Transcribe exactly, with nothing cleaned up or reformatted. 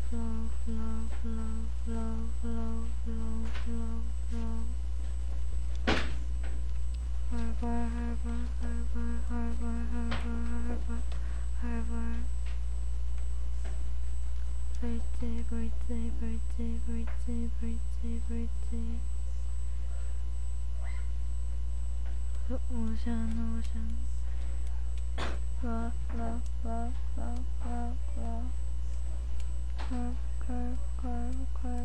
flow, flow, flow, flow, flow, flow, flow, flow. Harbor, harbor, harbor, harbor, harbor, harbor, harbor. Pretty, pretty, pretty, pretty, pretty, pretty. The ocean, ocean. Love, love, love, love, love, love. Curve, curve, curve, curve.